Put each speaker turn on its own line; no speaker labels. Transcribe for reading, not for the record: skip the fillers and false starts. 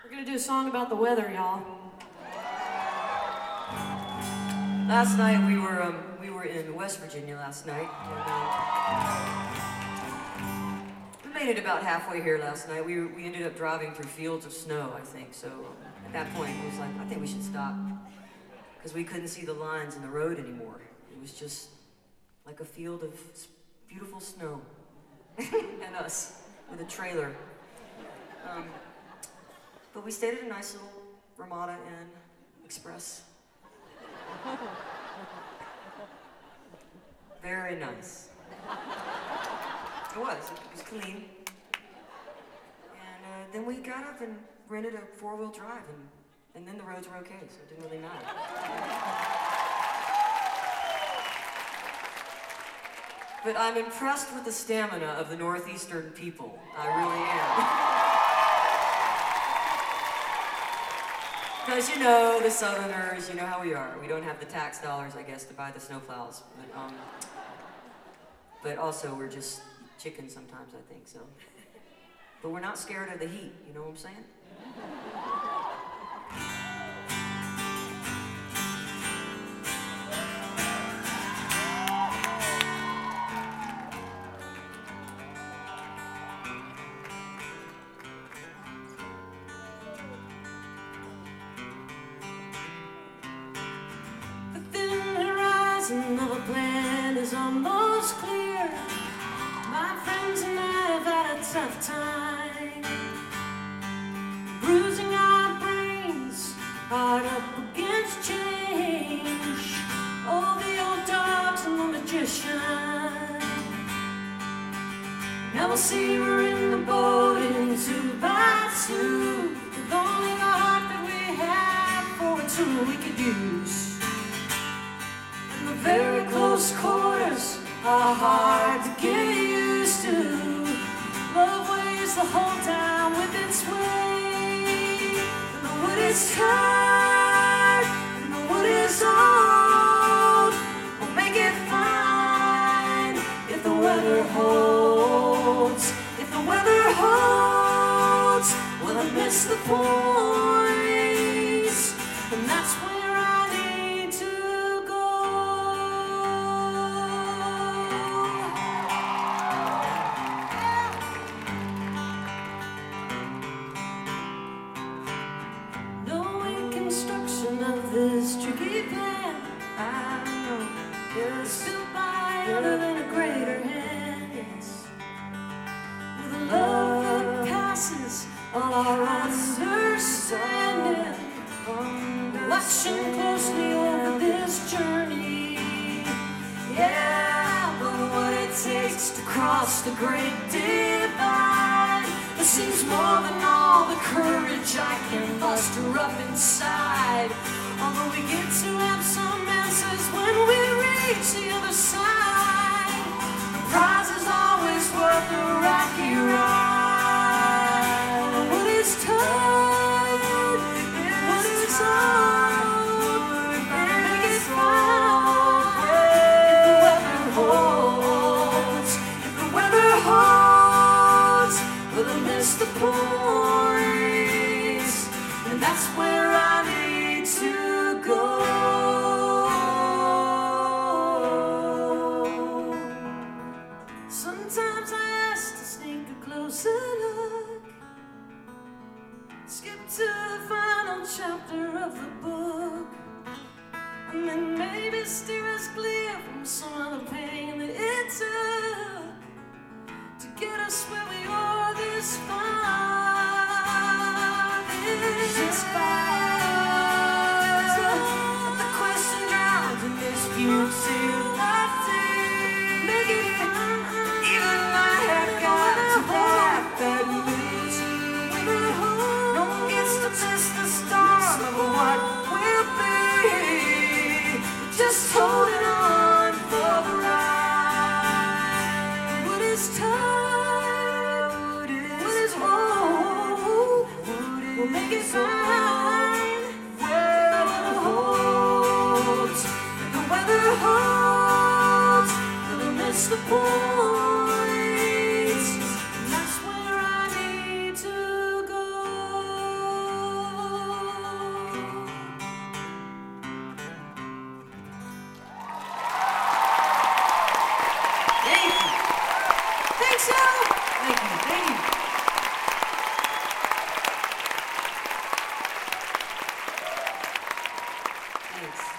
We're gonna do a song about the weather, y'all.
Last night we were in West Virginia last night. And, we made it about halfway here last night. We ended up driving through fields of snow, I think. So at that point, it was like, I think we should stop because we couldn't see the lines in the road anymore. It was just like a field of beautiful snow and us with a trailer. But we stayed at a nice little Ramada Inn Express. Very nice. It was clean. And then we got up and rented a 4-wheel drive, and then the roads were okay, so it didn't really matter. But I'm impressed with the stamina of the Northeastern people. I really am. Because, you know, the Southerners, you know how we are. We don't have the tax dollars, I guess, to buy the snowplows. But also, we're just chickens sometimes, I think, so. But we're not scared of the heat, you know what I'm saying?
Of a plan is almost clear. My friends and I have had a tough time, bruising our brains, hard up against change. All the old dogs and the magician. Now we'll see we're in the boat in 2x2, with only the heart that we have for a tool we could use. Very close quarters are hard to get used to. Love weighs the whole town with its weight. And the wood is tired, and the wood is old. We'll make it fine if the weather holds. If the weather holds, well, I miss the points, and that's where this tricky plan, I know, is built by other than a greater hand, yes. With a love that passes all our understanding, watching closely over this journey, yeah. But what it takes to cross the great divide, it seems more than all the courage I can muster up inside. Although we get to have some answers when we reach the other side, the prize is always worth the rocky ride. The wood is tired, wood is old, make it fine if the weather holds. If the weather holds, we'll have missed the points, and that's where I need to go. Sometimes I ask to sneak a closer look, skip to the final chapter of the book, and then maybe steer us clear from some of the pain that it took to get us where we are this far. This far. Make it fun. Even my head got to that bad news. No one gets to miss the start of what will be. Just holding on for the ride. What is time? What is war?
Thanks.